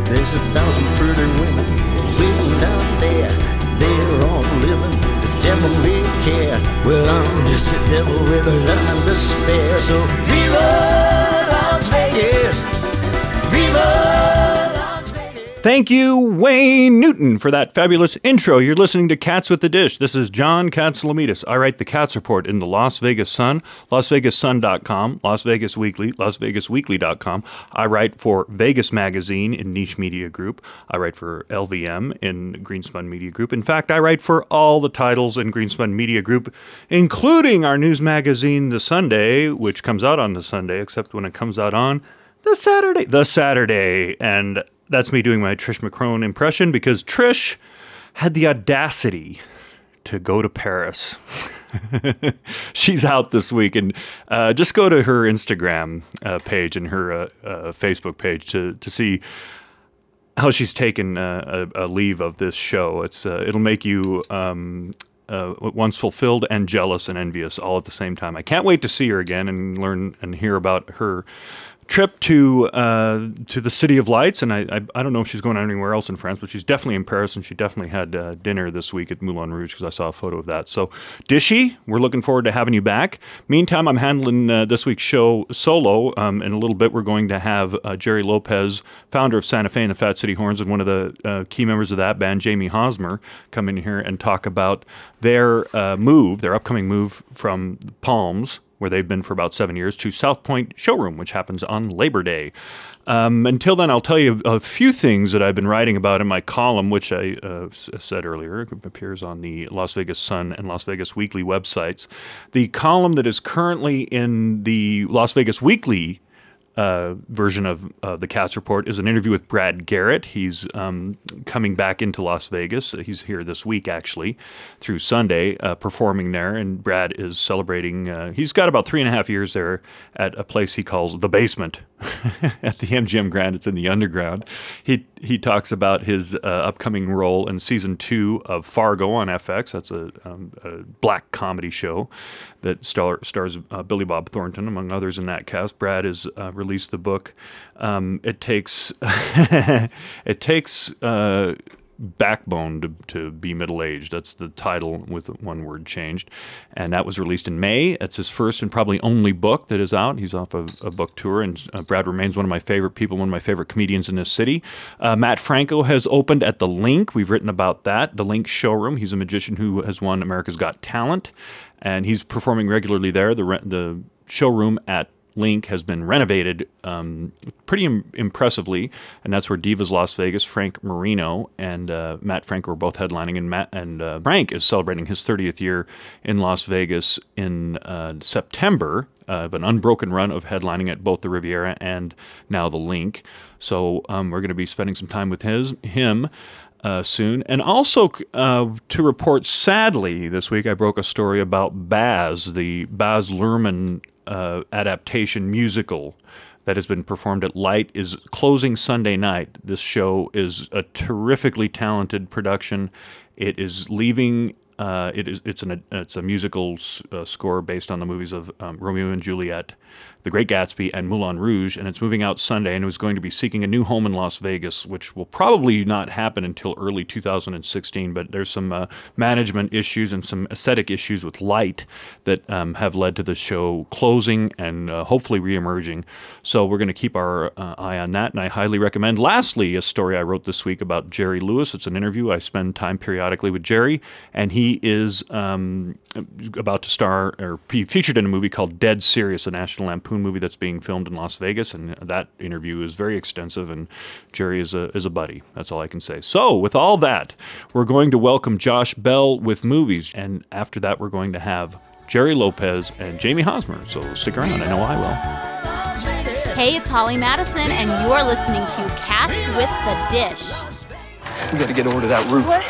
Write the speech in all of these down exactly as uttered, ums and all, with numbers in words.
There's a thousand pretty women waiting out there. They're all living, the devil may care. Well, I'm just a devil with a love and despair. So Viva Las Vegas! Viva Las Vegas! Thank you, Wayne Newton, for that fabulous intro. You're listening to Cats with the Dish. This is John Katsilometes. I write the Cats Report in the Las Vegas Sun, las vegas sun dot com, Las Vegas Weekly, las vegas weekly dot com. I write for Vegas Magazine in Niche Media Group. I write for L V M in Greenspun Media Group. In fact, I write for all the titles in Greenspun Media Group, including our news magazine, The Sunday, which comes out on the Sunday, except when it comes out on the Saturday. The Saturday. And that's me doing my Trish McCrone impression because Trish had the audacity to go to Paris. She's out this week, and uh, just go to her Instagram uh, page and her uh, uh, Facebook page to to see how she's taken uh, a, a leave of this show. It's uh, it'll make you um, uh, once fulfilled and jealous and envious all at the same time. I can't wait to see her again and learn and hear about her trip to uh, to the City of Lights, and I, I I don't know if she's going anywhere else in France, but she's definitely in Paris, and she definitely had uh, dinner this week at Moulin Rouge because I saw a photo of that. So, Dishy, we're looking forward to having you back. Meantime, I'm handling uh, this week's show solo. Um, in a little bit, we're going to have uh, Jerry Lopez, founder of Santa Fe and the Fat City Horns, and one of the uh, key members of that band, Jamie Hosmer, come in here and talk about their uh, move, their upcoming move from Palms, where they've been for about seven years, to South Point Showroom, which happens on Labor Day. Um, until then, I'll tell you a few things that I've been writing about in my column, which I uh, said earlier. It appears on the Las Vegas Sun and Las Vegas Weekly websites. The column that is currently in the Las Vegas Weekly Uh, version of uh, the Cats Report is an interview with Brad Garrett. He's um, coming back into Las Vegas. He's here this week, actually, through Sunday, uh, performing there. And Brad is celebrating. Uh, he's got about three and a half years there at a place he calls The Basement at the M G M Grand. It's in the underground. He he talks about his uh, upcoming role in season two of Fargo on F X. That's a, um, a black comedy show that star, stars uh, Billy Bob Thornton, among others in that cast. Brad has uh, released the book. Um, it takes it takes uh, backbone to, to be middle-aged. That's the title with one word changed. And that was released in May. It's his first and probably only book that is out. He's off a, a book tour, and uh, Brad remains one of my favorite people, one of my favorite comedians in this city. Uh, Matt Franco has opened at The Link. We've written about that. The Link Showroom. He's a magician who has won America's Got Talent, and he's performing regularly there. The re- the showroom at Link has been renovated um, pretty im- impressively, and that's where Divas Las Vegas, Frank Marino and uh, Matt Franco are both headlining, and Matt and uh, Frank is celebrating his thirtieth year in Las Vegas in uh, September uh, of an unbroken run of headlining at both the Riviera and now the Link. So um, we're going to be spending some time with his him. Uh, soon. And also uh, to report, sadly, this week I broke a story about Baz, the Baz Luhrmann uh, adaptation musical that has been performed at Light, is closing Sunday night. This show is a terrifically talented production. It is leaving. Uh, it is. It's an. It's a musical uh, score based on the movies of um, Romeo and Juliet, The Great Gatsby, and Moulin Rouge, and it's moving out Sunday, and it was going to be seeking a new home in Las Vegas, which will probably not happen until early two thousand sixteen, but there's some uh, management issues and some aesthetic issues with Light that um, have led to the show closing and uh, hopefully reemerging. So we're going to keep our uh, eye on that, and I highly recommend. Lastly, a story I wrote this week about Jerry Lewis. It's an interview. I spend time periodically with Jerry, and he is um, about to star or be featured in a movie called Dead Serious, a National Lampoon movie that's being filmed in Las Vegas, and that interview is very extensive, and Jerry is a is a buddy. That's all I can say. So, with all that, we're going to welcome Josh Bell with movies, and after that, we're going to have Jerry Lopez and Jamie Hosmer. So stick around. I know I will. Hey, it's Holly Madison, and you're listening to Cats with the Dish. We got to get over to that roof. What?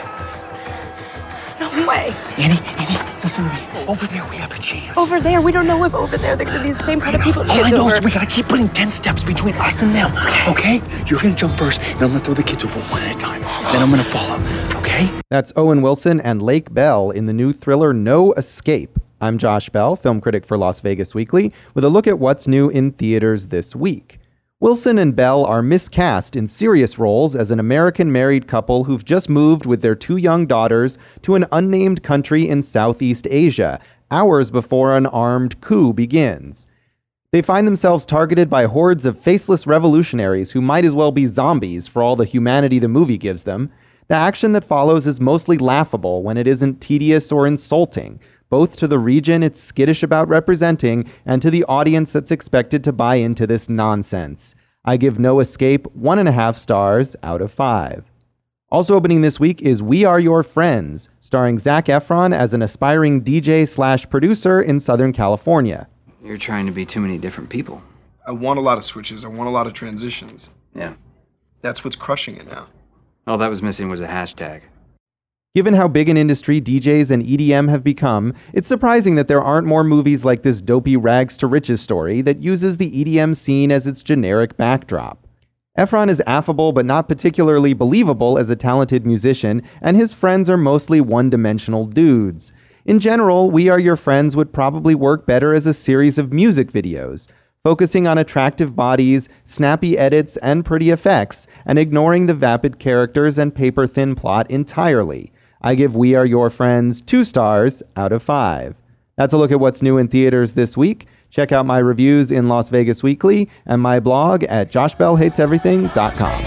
No way. Annie, Annie, listen to me. Over there, we have a chance. Over there? We don't know if over there they're going to be the same kind of people. All I know over. is we got to keep putting ten steps between us and them, okay? You're going to jump first, and I'm going to throw the kids over one at a time. Then I'm going to follow, okay? That's Owen Wilson and Lake Bell in the new thriller No Escape. I'm Josh Bell, film critic for Las Vegas Weekly, with a look at what's new in theaters this week. Wilson and Bell are miscast in serious roles as an American married couple who've just moved with their two young daughters to an unnamed country in Southeast Asia, hours before an armed coup begins. They find themselves targeted by hordes of faceless revolutionaries who might as well be zombies for all the humanity the movie gives them. The action that follows is mostly laughable when it isn't tedious or insulting, both to the region it's skittish about representing and to the audience that's expected to buy into this nonsense. I give No Escape one and a half stars out of five. Also opening this week is We Are Your Friends, starring Zac Efron as an aspiring D J slash producer in Southern California. You're trying to be too many different people. I want a lot of switches. I want a lot of transitions. Yeah. That's what's crushing it now. All that was missing was a hashtag. Given how big an industry D Js and E D M have become, it's surprising that there aren't more movies like this dopey rags to riches story that uses the E D M scene as its generic backdrop. Efron is affable but not particularly believable as a talented musician, and his friends are mostly one-dimensional dudes. In general, We Are Your Friends would probably work better as a series of music videos, focusing on attractive bodies, snappy edits, and pretty effects, and ignoring the vapid characters and paper-thin plot entirely. I give We Are Your Friends two stars out of five. That's a look at what's new in theaters this week. Check out my reviews in Las Vegas Weekly and my blog at josh bell hates everything dot com.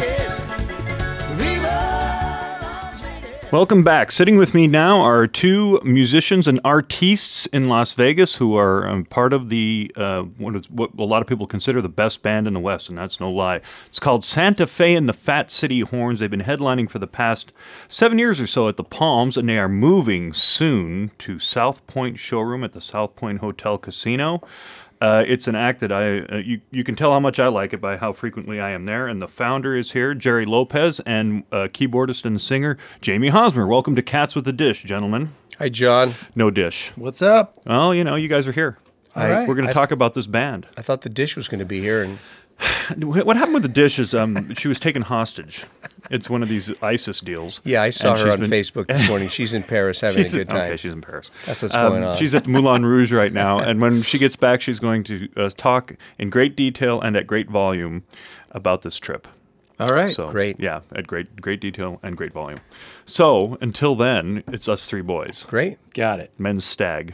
Welcome back. Sitting with me now are two musicians and artistes in Las Vegas who are um, part of the uh, what, is, what a lot of people consider the best band in the West, and that's no lie. It's called Santa Fe and the Fat City Horns. They've been headlining for the past seven years or so at the Palms, and they are moving soon to South Point Showroom at the South Point Hotel Casino. Uh, it's an act that I, uh, you, you can tell how much I like it by how frequently I am there. And the founder is here, Jerry Lopez, and uh, keyboardist and singer, Jamie Hosmer. Welcome to Cats with the Dish, gentlemen. Hi, John. No dish. What's up? Well, you know, you guys are here. All right. We're going to I talk th- about this band. I thought the dish was going to be here, and What happened with the dish is um, she was taken hostage. It's one of these ISIS deals. yeah, I saw And her she's on been- Facebook this morning. She's in Paris having She's a good in- time. Okay, she's in Paris. That's what's Um, going on. She's at Moulin Rouge right now, and when she gets back, she's going to uh, talk in great detail and at great volume about this trip. All right, So, great. Yeah, at great great detail and great volume. So until then, it's us three boys, Great, got it. men's stag.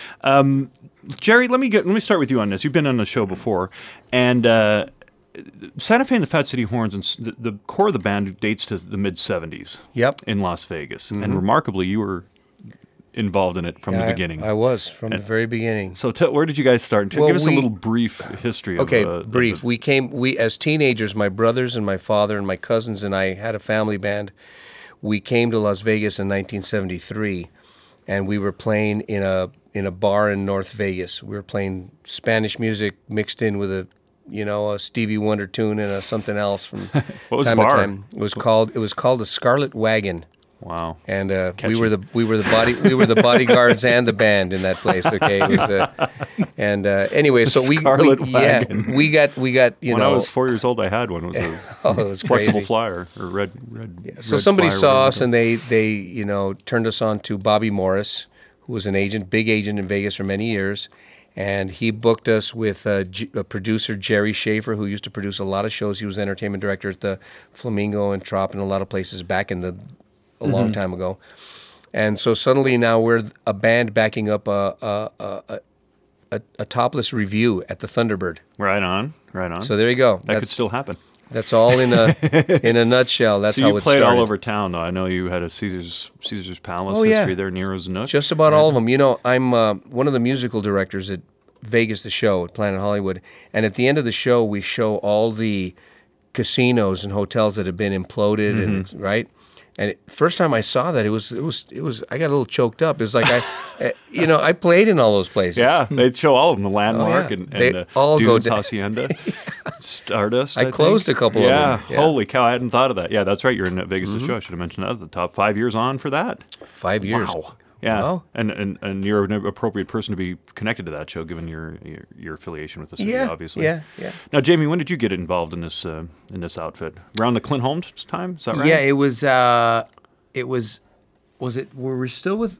Um, Jerry, let me get let me start with you on this. You've been on the show before, and uh, Santa Fe and the Fat City Horns, and s- the, the core of the band dates to the mid seventies. Yep. In Las Vegas, and remarkably, you were involved in it from Yeah, the I- beginning. I, was from the very beginning. so, t- where did you guys start? T- Well, Give us we- a little brief history. Okay, of, uh, of brief. the- We came. We as teenagers, my brothers and my father and my cousins and I had a family band. We came to Las Vegas in nineteen seventy-three, and we were playing in a in a bar in North Vegas. We were playing Spanish music mixed in with a, you know, a Stevie Wonder tune and a something else from What was the time bar? to time. It was called it was called the Scarlet Wagon. Wow. And uh, we Catchy. were the we were the body we were the bodyguards and the band in that place. Okay, it was, uh, and uh, anyway, so we, Scarlet we Wagon. yeah we got we got you when know I was four years old, I had one. It was a oh it was flexible crazy. flyer or red red. So red somebody flyer, saw whatever us it and they they you know turned us on to Bobby Morris, who was an agent, big agent in Vegas for many years, and he booked us with uh, G- a producer Jerry Schaefer, who used to produce a lot of shows. He was entertainment director at the Flamingo and Trop and a lot of places back in the a long Mm-hmm. time ago. And so suddenly now we're a band backing up a a, a, a, a topless review at the Thunderbird. Right on, right on. So there you go. that that's could still happen. that's all in a in a nutshell. That's So how you it played started. all over town, though. I know you had a Caesar's Caesar's Palace Oh, yeah. history there, Nero's Nook. Just about all of them. You know, I'm uh, one of the musical directors at Vegas, the show at Planet Hollywood, and at the end of the show, we show all the casinos and hotels that have been imploded, Mm-hmm. and right. And it, first time I saw that, it was it was it was I got a little choked up. It was like I, uh, you know, I played in all those places. Yeah, they'd show all of them, the Landmark Oh, yeah. and, They and the all go Dunes down. Hacienda, Stardust. I I closed think. a couple of yeah, them. Yeah. holy cow, I hadn't thought of that. Yeah, that's right, you're in Vegas Mm-hmm. the show. I should have mentioned that at the top. Five years on for that. Five years. Wow. Yeah, Wow. and, and and you're an appropriate person to be connected to that show, given your your, your affiliation with the city, Yeah, obviously. yeah, yeah. Now, Jamie, when did you get involved in this uh, in this outfit? Around the Clint Holmes time, is that right? Yeah, it was. Uh, it was. Was it? Were we still with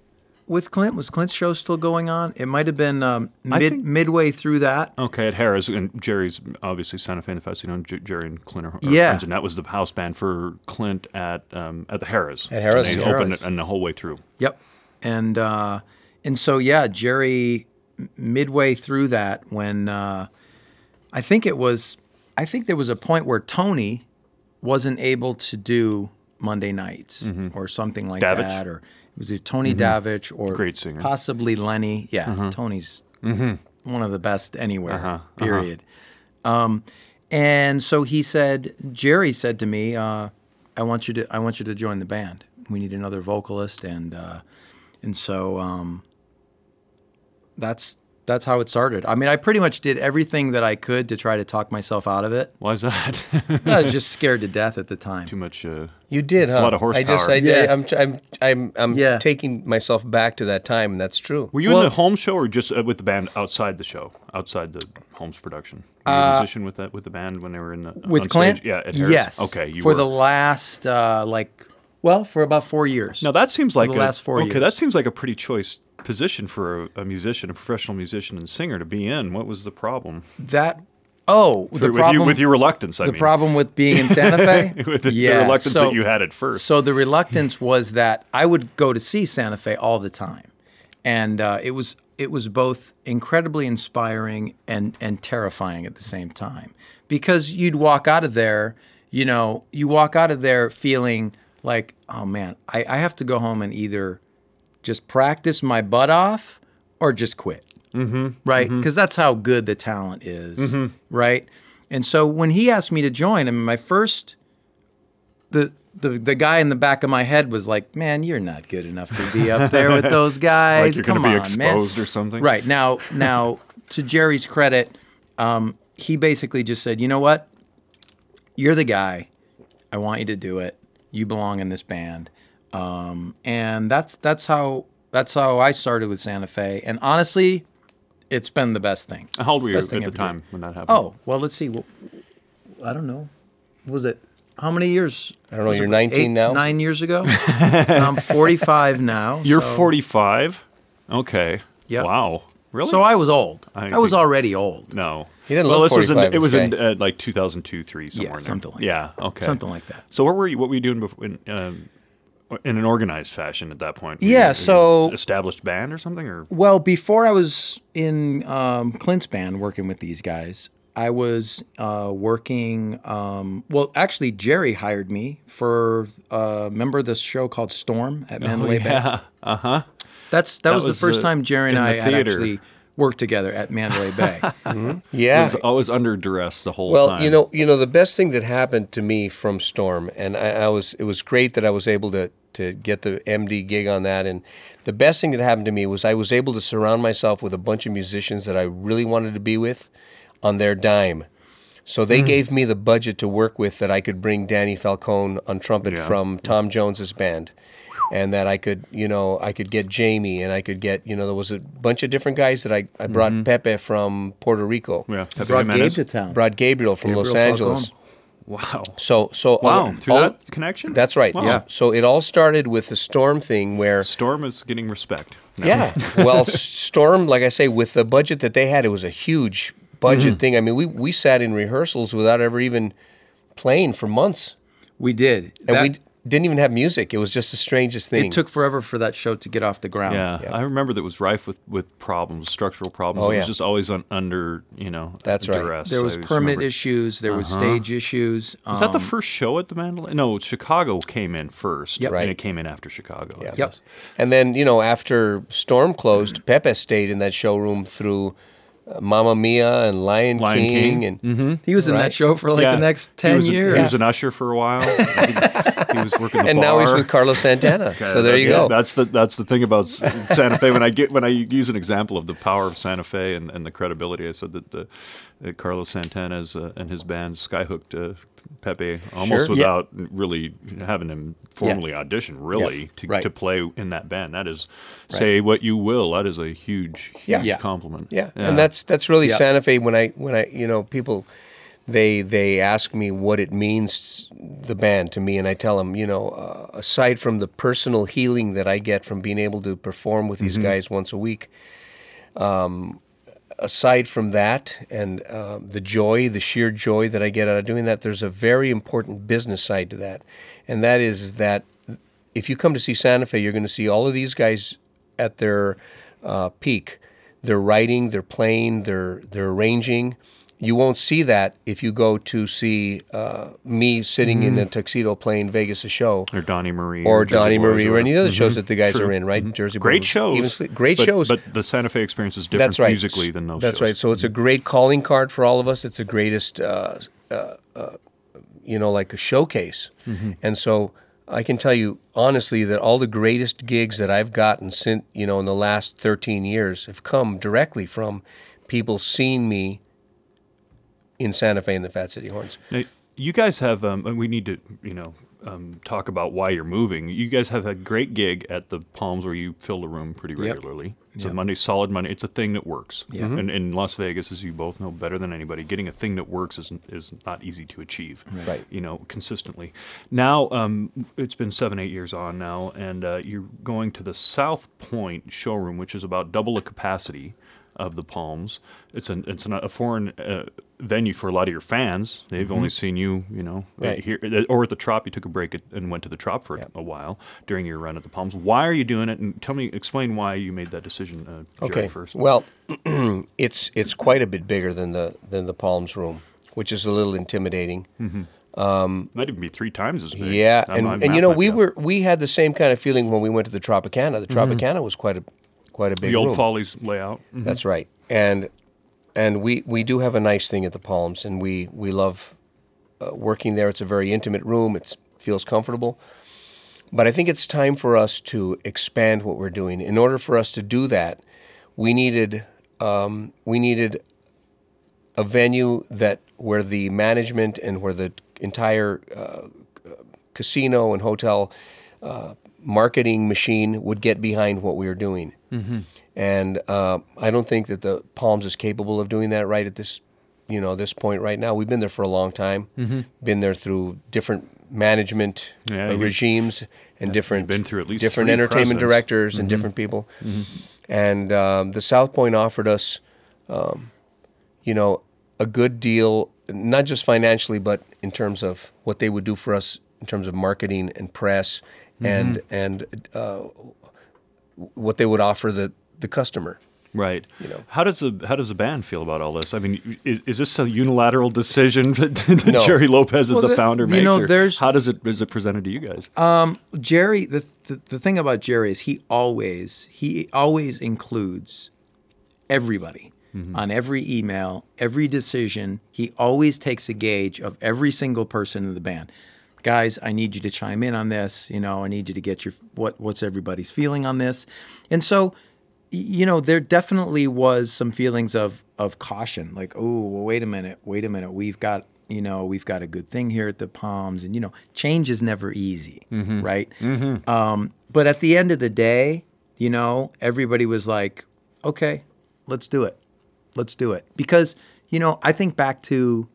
with Clint? Was Clint's show still going on? It might have been um, I mid think- midway through that. Okay, at Harris, and Jerry's obviously Santa Fe and the Fest. You know, J- Jerry and Clint are, are Yeah. friends, and that was the house band for Clint at um, at the Harris. At Harris, and they yeah. opened Harris. it and the whole way through. Yep. And uh, and so yeah, Jerry m- midway through that when uh, I think it was I think there was a point where Tony wasn't able to do Monday nights or something like Davidge? that, or it was either Tony Davidge or Great singer. possibly Lenny. Yeah, Tony's one of the best anywhere. Period. Um, and so he said, Jerry said to me, uh, "I want you to I want you to join the band. We need another vocalist," and uh, and so um, that's that's how it started. I mean, I pretty much did everything that I could to try to talk myself out of it. Why is that? I was just scared to death at the time. Too much. Uh, You did, It's huh? a lot of horsepower. I just, I, Yeah. I, I'm, I'm, I'm, I'm Yeah. taking myself back to that time, and that's true. Were you Well- in the Holmes show or just uh, with the band outside the show, outside the Holmes production? Were you a musician with that with the band when they were in the Uh, With on Clint? Stage? Yeah, at Harris? Yes. Okay, you for were. the last uh, like, well, for about four years. Now that seems like the a, last four okay. years. That seems like a pretty choice position for a, a musician, a professional musician and singer to be in. What was the problem? That oh, For- the with, problem you, with your reluctance, I the mean. problem with being in Santa Fe, with the, the Yeah, reluctance so- that you had at first. So the reluctance was that I would go to see Santa Fe all the time, and uh, it was it was both incredibly inspiring and and terrifying at the same time, because you'd walk out of there, you know, you walk out of there feeling like, oh man, I, I have to go home and either just practice my butt off or just quit. Mm-hmm. Right? Because that's how good the talent is. Right? And so when he asked me to join, I mean, my first, the, the the guy in the back of my head was like, man, you're not good enough to be up there with those guys. Like you're Come gonna be on, man." exposed or something? Right. Now, now to Jerry's credit, um, he basically just said, you know what? You're the guy. I want you to do it. You belong in this band. Um, and that's that's how that's how I started with Santa Fe. And honestly, it's been the best thing. How old were you Best at thing the ever time did. when that happened? Oh, well, let's see. Well, I don't know. Was it how many years? I don't know, Was it you're about nineteen eight, now? Nine years ago. I'm forty-five now. You're so- forty-five. Okay. Yep. Wow. Really? So I was old. I I, was think- already old. No. He didn't well, look this was in, forty-five, it was this in guy. uh, like two thousand two, three, somewhere Yeah, in there. something like Yeah, okay. Something like that. So what were you, what were you doing before, in, um, in an organized fashion at that point? Were Yeah, you- were you so- an established band or something? Or Well, before I was in um, Clint's band working with these guys, I was uh, working. Um, well, actually, Jerry hired me for. Uh, remember this show called Storm at Mandalay Bay? yeah. Uh huh. That's that, That was, was, the first uh, time Jerry and in I the had theater. actually worked together at Mandalay Bay. Yeah. Was always under duress the whole Well, time. you know, you know, the best thing that happened to me from Storm, and I, I was, it was great that I was able to to get the M D gig on that. And the best thing that happened to me was I was able to surround myself with a bunch of musicians that I really wanted to be with, on their dime. So they gave me the budget to work with that I could bring Danny Falcone on trumpet Yeah. from Tom Jones's band. And that I could, you know, I could get Jamie, and I could get, you know, there was a bunch of different guys that I, I brought Pepe from Puerto Rico. yeah. Pepe Brought Gabe Jimenez. to town. Brought Gabriel from Los Gabriel Angeles. Falcone. Wow. So, so Wow. all- Through all- that connection? That's right. Wow. Yeah. So it all started with the Storm thing, where Storm is getting respect. No. yeah, well, S- Storm, like I say, with the budget that they had, it was a huge budget thing. I mean, we we sat in rehearsals without ever even playing for months, We did. and That- we d- didn't even have music. It was just the strangest thing. it took forever for that show to get off the ground. Yeah, I remember that it was rife with, with problems, structural problems. Oh, it yeah. was just always un, under, you know, That's right. duress. There was I just permit remember- issues. There was stage issues. Was that the um, first show at the Mandalay? No, Chicago came in first. Yep. And Right. it came in after Chicago. I Yeah. Yep. guess. And then, you know, after Storm closed, Pepe stayed in that showroom through uh, Mamma Mia and Lion, Lion King, King. and Mm-hmm. He was in Right. that show for like Yeah. the next He ten was, years. He was an usher for a while. he was working the and bar. now he's with Carlos Santana. so there you That's- go. That's the that's the thing about S- Santa Fe. When I get when I use an example of the power of Santa Fe and, and the credibility, I said that the that Carlos Santana's uh, and his band skyhooked uh, Pepe almost Sure. without really having him formally audition, really Yeah. to Right. to play in that band. That is, say what you will, that is a huge huge Yeah. Yeah. compliment. Yeah. and that's that's really Yeah. Santa Fe. When I when I you know people, they they ask me what it means, the band, to me, and I tell them, you know, uh, aside from the personal healing that I get from being able to perform with these Mhm. guys once a week, um, aside from that and uh, the joy, the sheer joy that I get out of doing that, there's a very important business side to that, and that is, is that if you come to see Santa Fe, you're going to see all of these guys at their uh, peak. They're writing, they're playing, they're they're arranging. You won't see that if you go to see uh, me sitting in Mhm. a tuxedo playing Vegas a show, Or Donnie Marie. or, Jersey Donnie Boys Marie, or any of the other Mhm. shows that the guys True. are in, right? Mhm. Jersey Great Boys, shows. even Sle- great but, shows. But the Santa Fe experience is different That's right. musically than those That's shows. right. So it's a great calling card for all of us. It's a greatest, uh, uh, uh, you know, like a showcase. Mhm. And so I can tell you honestly that all the greatest gigs that I've gotten since, you know, in the last thirteen years have come directly from people seeing me in Santa Fe and the Fat City Horns. Now, you guys have, um, and we need to, you know, um, talk about why you're moving. You guys have a great gig at the Palms where you fill the room pretty Yep. regularly. It's Yep. a Monday, solid Monday. It's a thing that works. Yeah. And in Las Vegas, as you both know better than anybody, getting a thing that works is is not easy to achieve. Right. You know, consistently. Now, um, it's been seven, eight years on now, and uh, you're going to the South Point showroom, which is about double the capacity of the Palms. It's an it's an, a foreign uh, venue for a lot of your fans. They've Mhm. only seen you, you know, Right. here or at the Trop. You took a break at, and went to the Trop for a while during your run at the Palms. Why are you doing it? And tell me, explain why you made that decision. Uh, Jerry, Okay. first. Well, it's it's quite a bit bigger than the than the Palms room, which is a little intimidating. Mhm. Um, Might even be three times as big. Yeah, I'm- and, I'm and you Matt know might we be up. were we had the same kind of feeling when we went to the Tropicana. The Mhm. Tropicana was quite a quite a big the old room. Follies layout. Mhm. That's right, and and we we do have a nice thing at the Palms, and we we love uh, working there. It's a very intimate room. It feels comfortable. But I think it's time for us to expand what we're doing. In order for us to do that, we needed um, we needed a venue that where the management and where the entire uh, casino and hotel uh, marketing machine would get behind what we were doing. Mhm. And uh, I don't think that the Palms is capable of doing that right at this, you know, this point right now. We've been there for a long time. Mhm. Been there through different management Yeah, uh, you- regimes and yeah, different you've been through at least different three entertainment presidents. directors and Mhm. different people. Mhm. And um, the South Point offered us, um, you know, a good deal, not just financially, but in terms of what they would do for us in terms of marketing and press, and Mhm. and uh, what they would offer the the customer. Right. You know. How does the how does the band feel about all this? I mean, is, is this a unilateral decision that No. Jerry Lopez, as Well, the, the- founder, you makes? know, or there's- how does it is it presented to you guys? Um, Jerry, the, the the thing about Jerry is he always he always includes everybody Mhm. on every email, every decision. He always takes a gauge of every single person in the band. Guys, I need you to chime in on this. You know, I need you to get your what what's everybody's feeling on this. And so, y- you know, there definitely was some feelings of of caution, like, oh, well, wait a minute, wait a minute, we've got you know we've got a good thing here at the Palms, and you know, change is never easy, Mhm. right? Mhm. Um, but at the end of the day, you know, everybody was like, okay, let's do it, let's do it, because you know, I think back to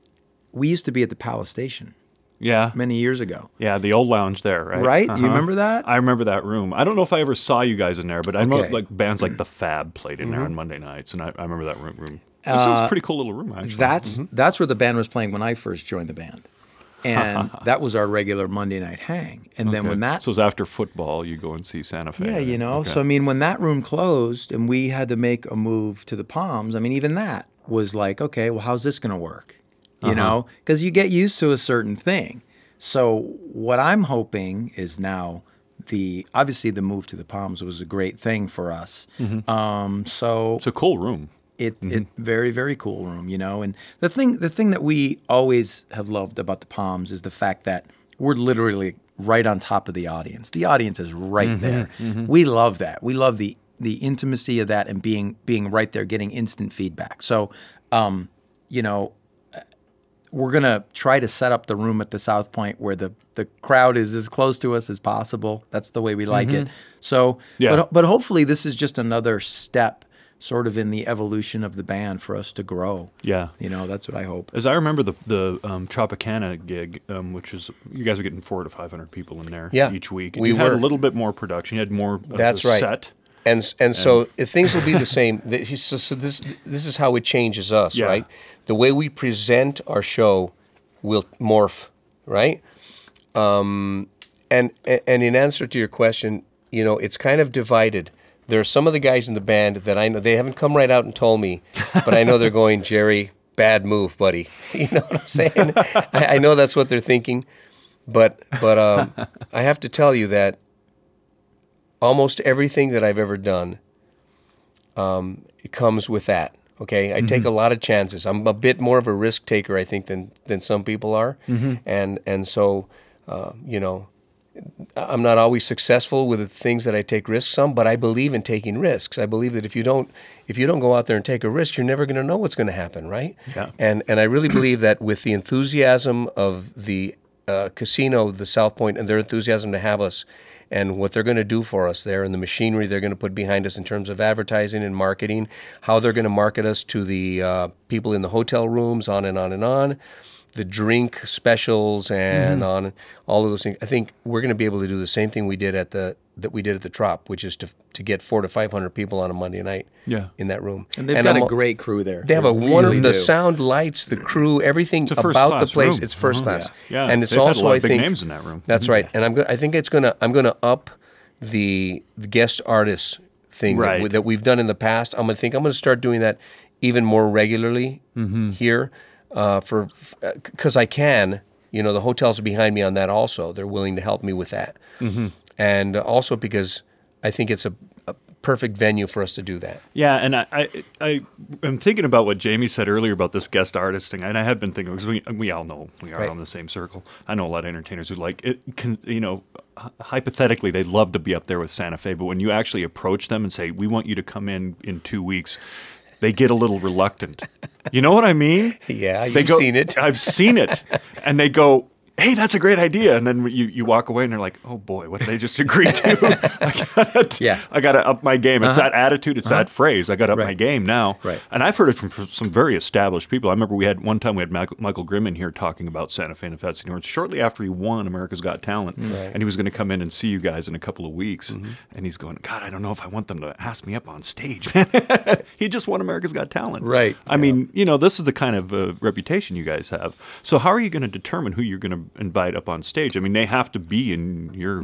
we used to be at the Palace Station. Yeah. Many years ago. Yeah, the old lounge there, right? Right? You remember that? I remember that room. I don't know if I ever saw you guys in there, but I know Okay. like bands like The Fab played in there Mhm. on Monday nights, and I, I remember that room. room. It Uh, was a pretty cool little room, actually. That's Mhm. that's where the band was playing when I first joined the band, and that was our regular Monday night hang. And then Okay. when that, so it was after football, you go and see Santa Fe. yeah, you know, Okay. so I mean, when that room closed and we had to make a move to the Palms, I mean, even that was like, okay, well, how's this going to work? You Uh-huh. know, because you get used to a certain thing. So what I'm hoping is now the obviously the move to the Palms was a great thing for us. Mhm. Um, so it's a cool room. It Mhm. it very very cool room, you know. And the thing the thing that we always have loved about the Palms is the fact that we're literally right on top of the audience. The audience is right Mhm, there. mhm. We love that. We love the the intimacy of that and being being right there, getting instant feedback. So, um, you know, we're gonna try to set up the room at the South Point where the the crowd is as close to us as possible. That's the way we like Mhm. it. So, Yeah. but but hopefully this is just another step sort of in the evolution of the band for us to grow. Yeah. You know, that's what I hope. As I remember the the um, Tropicana gig, um, which is you guys are getting four to five hundred people in there Yeah, each week. And we you had were. a little bit more production. You had more. Of That's the right. Set. And and so uh, things will be the same. The- So, so this this is how it changes us, Yeah. right? The way we present our show will morph, right? Um, and and in answer to your question, you know, it's kind of divided. There are some of the guys in the band that I know they haven't come right out and told me, but I know they're going, Jerry, bad move, buddy. You know what I'm saying? I, I know that's what they're thinking, but but um, I have to tell you that almost everything that I've ever done, um, it comes with that. Okay, I take a lot of chances. I'm a bit more of a risk taker, I think, than than some people are, and and so uh, you know, I'm not always successful with the things that I take risks on, but I believe in taking risks. I believe that if you don't if you don't go out there and take a risk, you're never going to know what's going to happen, right? Yeah. And and I really believe that with the enthusiasm of the uh, casino, the South Point, and their enthusiasm to have us, and what they're going to do for us there, and the machinery they're going to put behind us in terms of advertising and marketing, how they're going to market us to the uh, people in the hotel rooms, on and on and on, the drink specials and Mm-hmm. on all of those things. I think we're going to be able to do the same thing we did at the that we did at the Trop, which is to to get four to five hundred people on a Monday night Yeah. in that room. And they've got I'm a a- great crew there. They have a They wonderful, really the do. sound, lights, the crew, everything It's a about the first-class place. room. It's first Uh-huh. class. Yeah. And it's They've had a also, lot of I big think, names in that room. That's right. And I'm go- I think it's gonna I'm gonna up the, the guest artist thing Right. that, we, that we've done in the past. I'm gonna think I'm gonna start doing that even more regularly Mm-hmm. here, uh, for because I can. You know, the hotels are behind me on that also. They're willing to help me with that, Mm-hmm. and also because I think it's a, a perfect venue for us to do that. Yeah, and I, I, I am thinking about what Jamie said earlier about this guest artist thing, and I have been thinking because we, we all know we are Right. on the same circle. I know a lot of entertainers who like it. Can, you know, hy- hypothetically, they'd love to be up there with Santa Fe, but when you actually approach them and say, "We want you to come in in two weeks," they get a little reluctant. You know what I mean? Yeah, They you've go, seen it. I've seen it, and they go, "Hey, that's a great idea." And then you, you walk away and they're like, "Oh boy, what did they just agree to?" I gotta, Yeah. I got to up my game. It's Uh-huh. that attitude. It's that phrase. I got to up my Right. game now. Right. And I've heard it from, from some very established people. I remember we had one time we had Michael, Michael Grimm in here talking about Santa Fe and the Fat Seniors shortly after he won America's Got Talent, Right. and he was going to come in and see you guys in a couple of weeks. Mm-hmm. And he's going, "God, I don't know if I want them to ask me up on stage." He just won America's Got Talent. Right. I mean, you know, this is the kind of uh, reputation you guys have. So how are you going to determine who you're going to invite up on stage? I mean, they have to be in your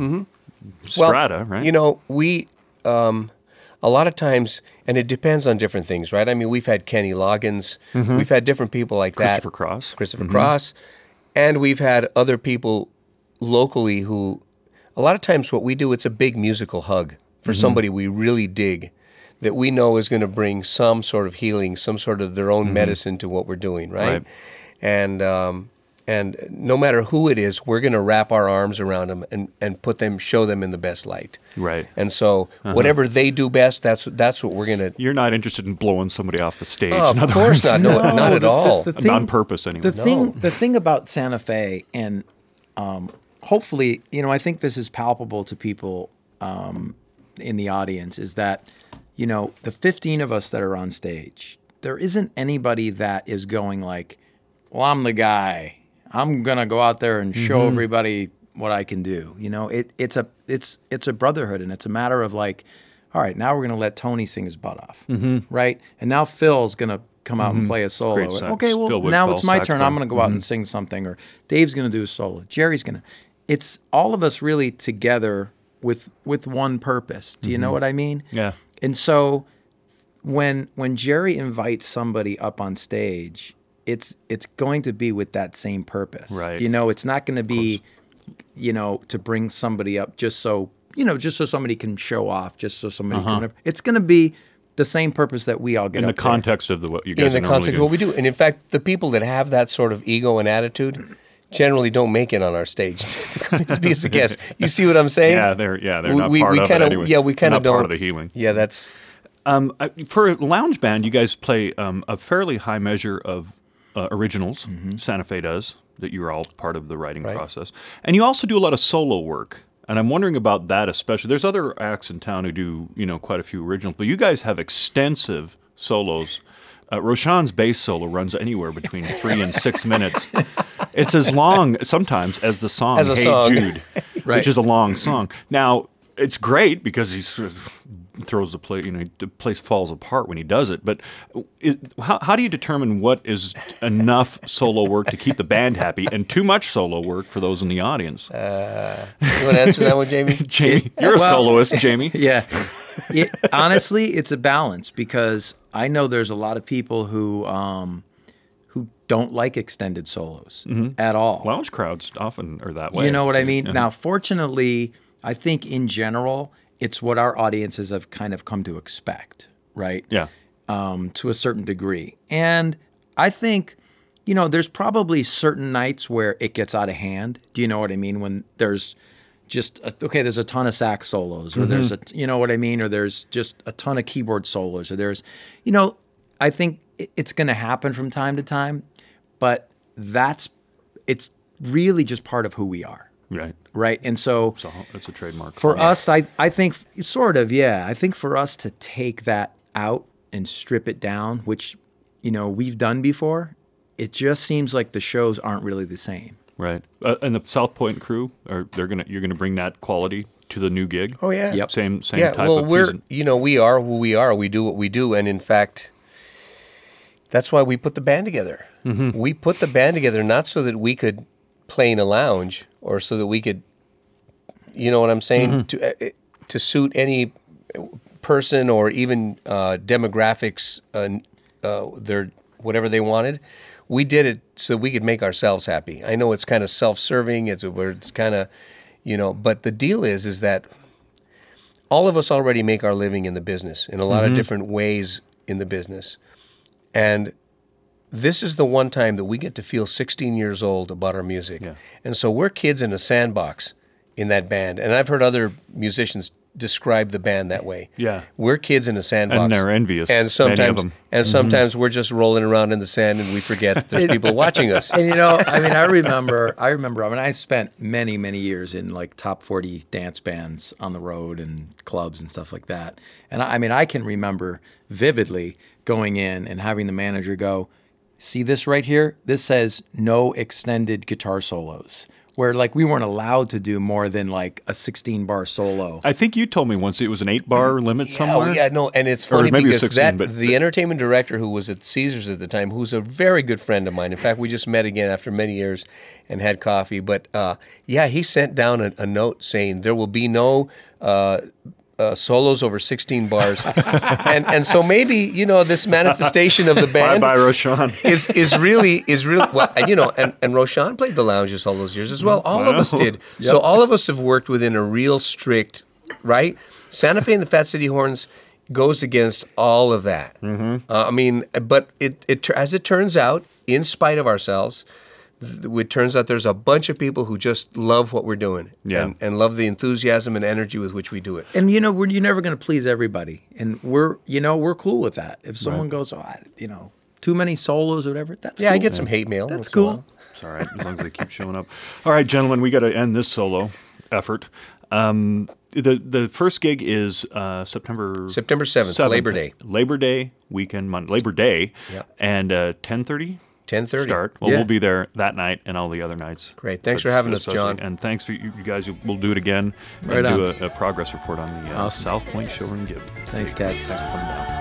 strata, well, right? You know, we um, a lot of times, and it depends on different things, right? I mean, we've had Kenny Loggins, we've had different people like that, Christopher Cross. Christopher Cross, and we've had other people locally who, a lot of times, what we do, it's a big musical hug for somebody we really dig, that we know is going to bring some sort of healing, some sort of their own medicine to what we're doing, right? Right. And um, and no matter who it is, we're going to wrap our arms around them and, and put them, show them in the best light. Right. And so whatever they do best, that's that's what we're going to. You're not interested in blowing somebody off the stage. Oh, in of other course words. not. No, No, not at the- all. the- the on thing- purpose, anyway. The thing, the thing about Santa Fe, and um, hopefully, you know, I think this is palpable to people um, in the audience, is that, you know, the fifteen of us that are on stage, there isn't anybody that is going like, well, I'm the guy. I'm gonna go out there and show everybody what I can do. You know, it it's a it's it's a brotherhood, and it's a matter of like, all right, now we're gonna let Tony sing his butt off, right? And now Phil's gonna come out and play a solo. Great sax. Okay, well Phil now Woodfall, it's my turn. I'm saxophone. gonna go out and sing something, or Dave's gonna do a solo. Jerry's gonna. It's all of us really together with with one purpose. Do you know what I mean? Yeah. And so when when Jerry invites somebody up on stage, it's it's going to be with that same purpose. Right. You know, it's not going to be, you know, to bring somebody up just so, you know, just so somebody can show off, just so somebody can. It's going to be the same purpose that we all get in the up there. context of the what you guys In the are normally context of doing. what we do. And in fact, the people that have that sort of ego and attitude generally don't make it on our stage to come and be as a guest. You see what I'm saying? Yeah, they're yeah they're We- not we- part we of kinda- it anyway. yeah, we They're kinda not part don't- of the healing. Yeah, that's Um, I- for a lounge band, you guys play um, a fairly high measure of uh, originals. Santa Fe does that. You're all part of the writing Right. process, and you also do a lot of solo work. And I'm wondering about that especially. There's other acts in town who do, you know, quite a few originals, but you guys have extensive solos. Uh, Roshan's bass solo runs anywhere between three and six minutes. It's as long sometimes as the song As a "Hey song. Jude," Right. which is a long song. Now it's great because he sort of throws the place, you know, the place falls apart when he does it. But it, how, how do you determine what is enough solo work to keep the band happy and too much solo work for those in the audience? Uh, you want to answer that one, Jamie? Jamie, you're a Well- soloist, Jamie. Yeah. It, honestly, it's a balance because I know there's a lot of people who um, who don't like extended solos at all. Lounge crowds often are that way. You know what I mean? Yeah. Now, fortunately, I think in general, it's what our audiences have kind of come to expect, right? Yeah. Um, to a certain degree. And I think, you know, there's probably certain nights where it gets out of hand. Do you know what I mean? When there's just, a, okay, there's a ton of sax solos, or there's a, you know what I mean? Or there's just a ton of keyboard solos, or there's, you know, I think it- it's going to happen from time to time, but that's, it's really just part of who we are. Right. Right. And so So it's a trademark. for us, I, I think sort of, yeah, I think for us to take that out and strip it down, which, you know, we've done before, it just seems like the shows aren't really the same. Right. Uh, and the South Point crew, are they're gonna you're gonna bring that quality to the new gig? Oh yeah. Yep. Same same Yeah, type well, of we're present- you know we are who we are. We do what we do, and in fact, that's why we put the band together. Mm-hmm. We put the band together not so that we could play in a lounge or so that we could, you know what I'm saying, Mm-hmm. to uh, to suit any person or even uh, demographics, uh, uh, their whatever they wanted. We did it so we could make ourselves happy. I know it's kind of self-serving. It's where it's kind of, you know, but the deal is, is that all of us already make our living in the business in a lot of different ways in the business. And this is the one time that we get to feel sixteen years old about our music. Yeah. And so we're kids in a sandbox in that band. And I've heard other musicians describe the band that way. Yeah. We're kids in a sandbox. And they're envious, And many of sometimes, them. and sometimes we're just rolling around in the sand and we forget that there's people watching us. And you know, I mean, I remember, I remember, I mean, I spent many, many years in like top forty dance bands on the road and clubs and stuff like that. And I, I mean, I can remember vividly going in and having the manager go, see this right here? This says no extended guitar solos. Where like we weren't allowed to do more than like a sixteen bar solo. I think you told me once it was an eight bar limit Yeah, somewhere. oh, yeah, no, and it's Or funny maybe it was because sixteen, that but- the entertainment director who was at Caesars at the time, who's a very good friend of mine. In fact, we just met again after many years and had coffee. But uh, yeah, he sent down a, a note saying there will be no uh, uh, solos over sixteen bars, and and so maybe you know this manifestation of the Bye band bye, Roshan. is is really is really well, and you know, and, and Roshan played the lounges all those years as well. All of us did. So all of us have worked within a real strict, right? Santa Fe and the Fat City Horns goes against all of that. Mm-hmm. Uh, I mean, but it it as it turns out, in spite of ourselves, th- it turns out there's a bunch of people who just love what we're doing, Yeah. and, and love the enthusiasm and energy with which we do it. And you know, we're, you're never going to please everybody, and we're you know we're cool with that. If someone goes, oh, I, you know, too many solos or whatever, that's Yeah, cool. I get some hate mail. That's once in a cool. while. It's all right, as long as they keep showing up. All right, gentlemen, we got to end this solo effort. Um, the the first gig is uh, September September seventh, Labor Day. Labor Day weekend, Monday, Labor Day, Yeah. and uh, ten thirty ten thirty. start. Well, Yeah. we'll be there that night and all the other nights. Great. Thanks But for having us, especially- John. And thanks for you, you guys. We'll do it again Right and on. do a, a progress report on the uh, Awesome. South Point Showroom gig. Thanks, Cats. Thanks for coming down.